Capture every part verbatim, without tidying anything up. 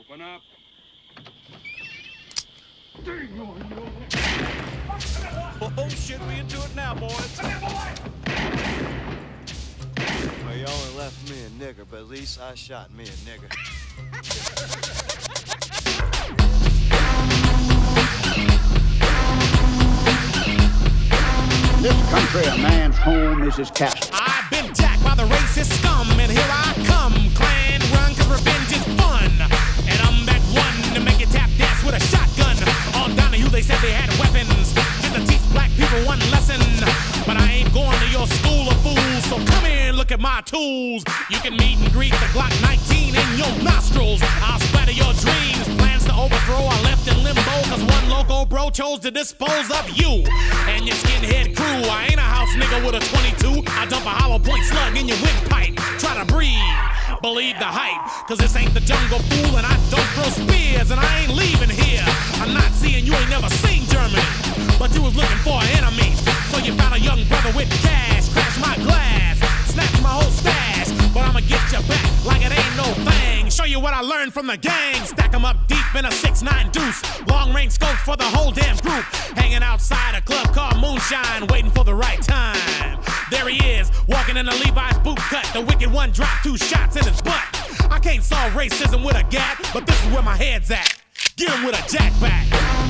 Open up. Oh shit, we into it now, boys. Well, you only left me a nigger, but at least I shot me a nigger. In this country, a man's home is his castle. I've been jacked by the racist scum, and here I come. Clan run, cause revenge is fun. And I'm that one to make you tap dance with a shotgun. On Donahue, they said they had weapons. Just to teach black people one lesson. But I ain't going to your school of fools, so come here and look at my tools. You can meet and greet the Glock nineteen in your nostrils. I'll splatter your dreams. Plans to overthrow are left in limbo, cause one loco bro chose to dispose of you and your skinhead crew. I ain't a house nigga with a twenty-two. I dump a hollow point slug in your windpipe. Try to breathe, believe the hype, cause this ain't the jungle, fool, and I don't throw spears, and I ain't leaving here. I'm not seeing you ain't never seen Germany, but you was looking for an enemy. So you found a young brother with cash, crash my glass, snatch my whole stash, but I'ma get you back like it ain't no thing. Show you what I learned from the gang. Stack 'em up deep in a six nine deuce. Long range scopes for the whole damn group. Hanging outside a club called Moonshine, waiting for the right time. There he is, walking in a Levi's boot cut. The wicked one dropped two shots in his butt. I can't solve racism with a gat, but this is where my head's at. Get him with a jackback.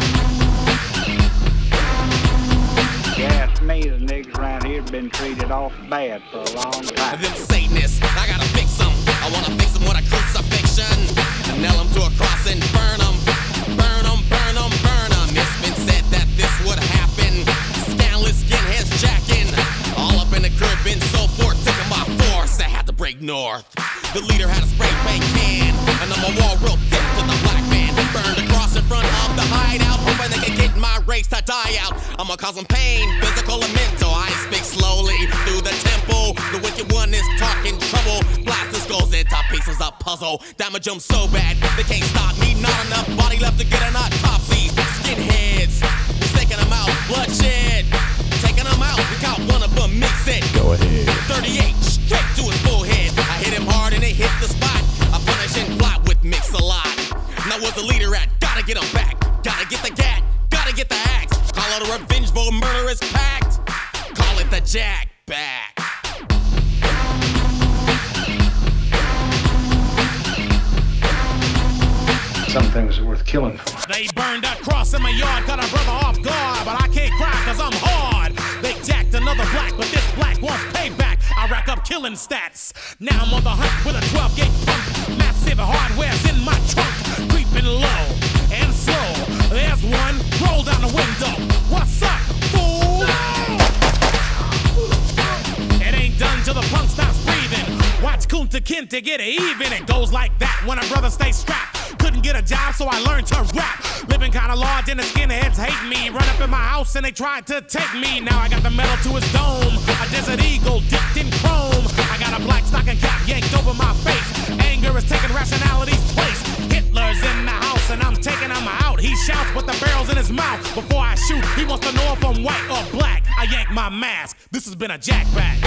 Yeah, to me, the niggas around here have been treated awful bad for a long time. Them Satanists, I gotta fix them. I wanna fix them with a crucifixion. Nail them to a cross and burn them. Burn them, burn them, burn them. It's been said that this would happen. Scandalous skinheads jacking. All up in the crib and so forth. Taking my force, I had to break north. The leader had a spray paint can. And on my wall real thick to the black man. Burned across in front of the hideout. Hoping they can get my race to die out. I'ma cause them pain, physical and mental. I speak slowly through the temple. The wicked one is talking trouble. Blast the skulls into pieces of puzzle. Damage them so bad, they can't stop me. Not enough body left to get an autopsy. Skinheads, we're taking them out. Bloodshed, taking them out. We got one of them, mix it. Go ahead. thirty-eight, straight to his forehead. I hit him hard and it hit the spot. I punish and plot with mix a lot. Now where's the leader at? Gotta get him back. Gotta get the gat. Gotta get the axe. Call it a revengeful murderous pact. Call it the jack back. Some things are worth killing for. They burned a cross in my yard, cut a brother off guard, but I can't cry cause I'm hard. They jacked another black, but this black wants payback. I rack up killing stats. Now I'm on the hunt with a twelve gauge pump. Massive hardware's in my trunk. Creeping low and slow. There's one, roll down the window. What's up, fool? It ain't done till the punk stops breathing. Watch Kunta Kinte get even. It goes like that when a brother stays strapped. Couldn't get a job, so I learned to rap. Living kinda large and the skinheads hate me. Run up in my house and they tried to take me. Now I got the metal to his dome. A desert eagle dipped in chrome. I got a black stocking cap yanked over my face. Anger is taking rationality's place. Hitler's in the house and I'm taking him out. He shouts but the barrel's in his mouth. Before I shoot, he wants to know if I'm white or black. I yank my mask. This has been a jackback.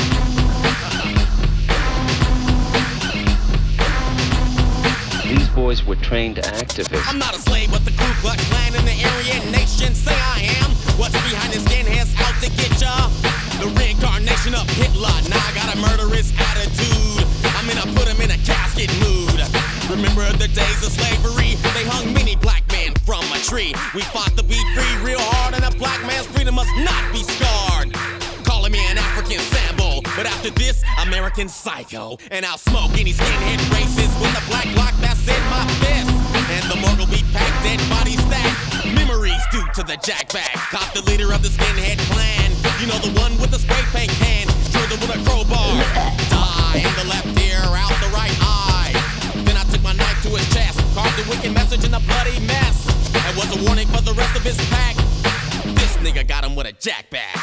These boys were trained activists. I'm not a slave, but the Ku Klux Klan in the Aryan nation say I am. What's behind the skinheads out to get ya? The reincarnation of Hitler. Now I got a murderous attitude. I'm in a put him in a casket mood. Remember the days of slavery? They hung many black men from a tree. We fought to be free real hard, and a black man's freedom must not be scarred. Calling me an African Sambo, but after this, American Psycho. And I'll smoke any skinhead races with a black lock that's in my fist. And the morgue will be packed, dead bodies stacked. Memories due to the jackback. Caught the leader of the skinhead clan. You know the one with the spray paint can. Drilled him with a crowbar. Die in the left ear, out the right eye. Then I took my knife to his chest. Carved the wicked message in a bloody mess. And was a warning for the rest of his pack. This nigga got him with a jackback.